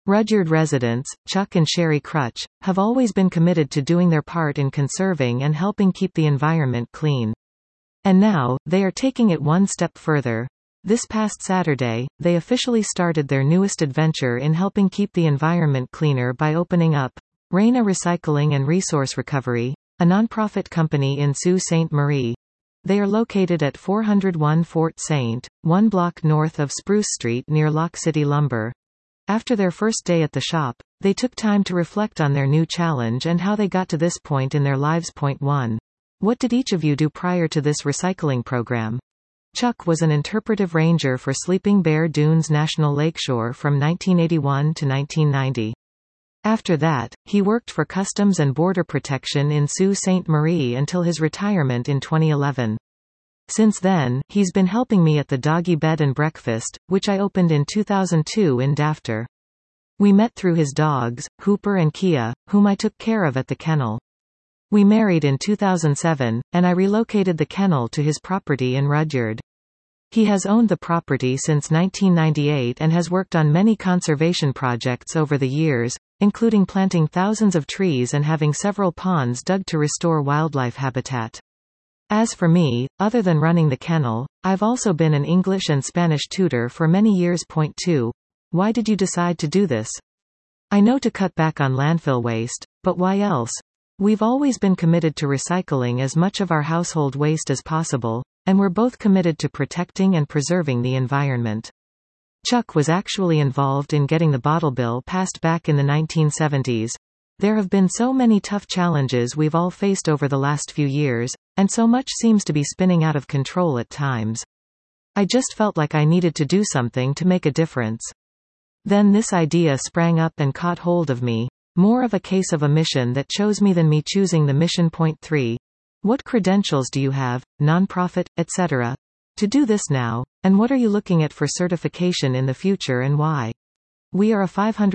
Rudyard residents, Chuck and Sherry Crutch, have always been committed to doing their part in conserving and helping keep the environment clean. And now, they are taking it one step further. This past Saturday, they officially started their newest adventure in helping keep the environment cleaner by opening up Raina Recycling and Resource Recovery, a nonprofit company in Sault Ste. Marie. They are located at 401 Fort St., 1 block north of Spruce Street near Lock City Lumber. After their first day at the shop, they took time to reflect on their new challenge and how they got to this point in their lives. Point 1. What did each of you do prior to this recycling program? Chuck was an interpretive ranger for Sleeping Bear Dunes National Lakeshore from 1981 to 1990. After that, he worked for Customs and Border Protection in Sault Ste. Marie until his retirement in 2011. Since then, he's been helping me at the Doggy Bed and Breakfast, which I opened in 2002 in Dafter. We met through his dogs, Hooper and Kia, whom I took care of at the kennel. We married in 2007, and I relocated the kennel to his property in Rudyard. He has owned the property since 1998 and has worked on many conservation projects over the years, including planting thousands of trees and having several ponds dug to restore wildlife habitat. As for me, other than running the kennel, I've also been an English and Spanish tutor for many years. Point 2. Why did you decide to do this? I know to cut back on landfill waste, but why else? We've always been committed to recycling as much of our household waste as possible, and we're both committed to protecting and preserving the environment. Chuck was actually involved in getting the bottle bill passed back in the 1970s. There have been so many tough challenges we've all faced over the last few years, and so much seems to be spinning out of control at times. I just felt like I needed to do something to make a difference. Then this idea sprang up and caught hold of me. More of a case of a mission that chose me than me choosing the mission. Point 3. What credentials do you have, nonprofit, etc., to do this now, and what are you looking at for certification in the future and why? We are a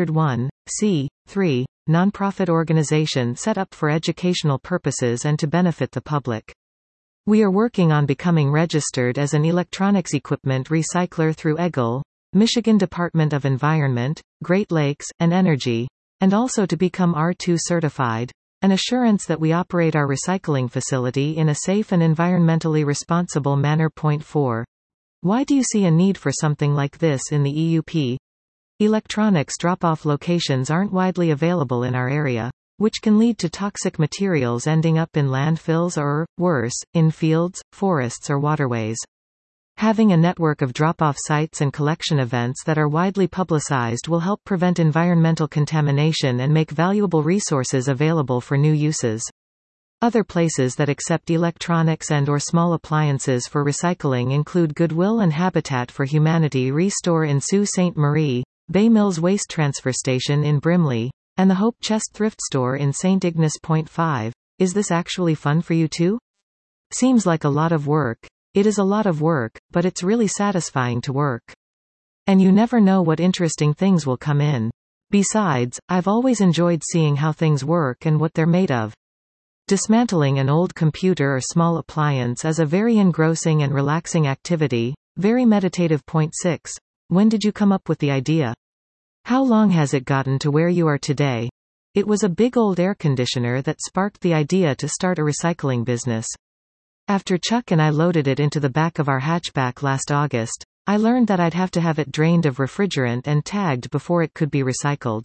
501(c)(3) nonprofit organization set up for educational purposes and to benefit the public. We are working on becoming registered as an electronics equipment recycler through EGLE, Michigan Department of Environment, Great Lakes, and Energy, and also to become R2 certified, an assurance that we operate our recycling facility in a safe and environmentally responsible manner. Point 4. Why do you see a need for something like this in the EUP? Electronics drop-off locations aren't widely available in our area, which can lead to toxic materials ending up in landfills or, worse, in fields, forests or waterways. Having a network of drop-off sites and collection events that are widely publicized will help prevent environmental contamination and make valuable resources available for new uses. Other places that accept electronics and/or small appliances for recycling include Goodwill and Habitat for Humanity Restore in Sault Ste. Marie, Bay Mills Waste Transfer Station in Brimley, and the Hope Chest Thrift Store in St. Ignace. Point 5. Is this actually fun for you too? Seems like a lot of work. It is a lot of work, but it's really satisfying to work. And you never know what interesting things will come in. Besides, I've always enjoyed seeing how things work and what they're made of. Dismantling an old computer or small appliance is a very engrossing and relaxing activity, very meditative. Point 6. When did you come up with the idea? How long has it gotten to where you are today? It was a big old air conditioner that sparked the idea to start a recycling business. After Chuck and I loaded it into the back of our hatchback last August, I learned that I'd have to have it drained of refrigerant and tagged before it could be recycled.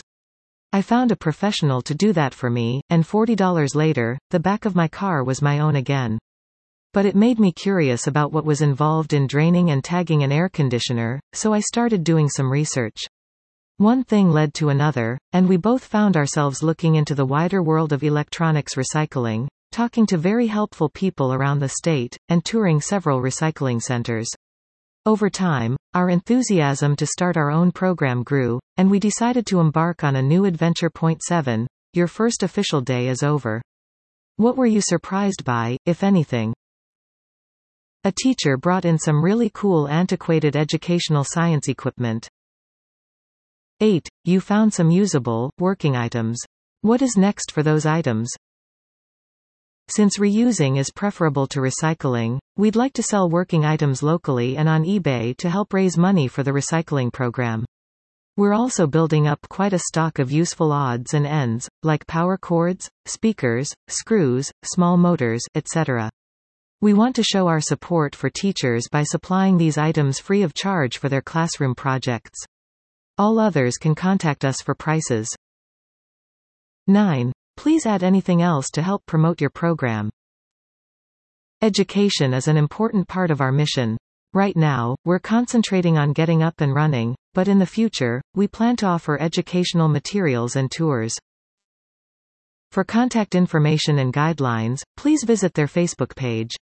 I found a professional to do that for me, and $40 later, the back of my car was my own again. But it made me curious about what was involved in draining and tagging an air conditioner, so I started doing some research. One thing led to another, and we both found ourselves looking into the wider world of electronics recycling, talking to very helpful people around the state, and touring several recycling centers. Over time, our enthusiasm to start our own program grew, and we decided to embark on a new adventure. Point 7. Your first official day is over. What were you surprised by, if anything? A teacher brought in some really cool antiquated educational science equipment. 8. You found some usable, working items. What is next for those items? Since reusing is preferable to recycling, we'd like to sell working items locally and on eBay to help raise money for the recycling program. We're also building up quite a stock of useful odds and ends, like power cords, speakers, screws, small motors, etc. We want to show our support for teachers by supplying these items free of charge for their classroom projects. All others can contact us for prices. 9. Please add anything else to help promote your program. Education is an important part of our mission. Right now, we're concentrating on getting up and running, but in the future, we plan to offer educational materials and tours. For contact information and guidelines, please visit their Facebook page.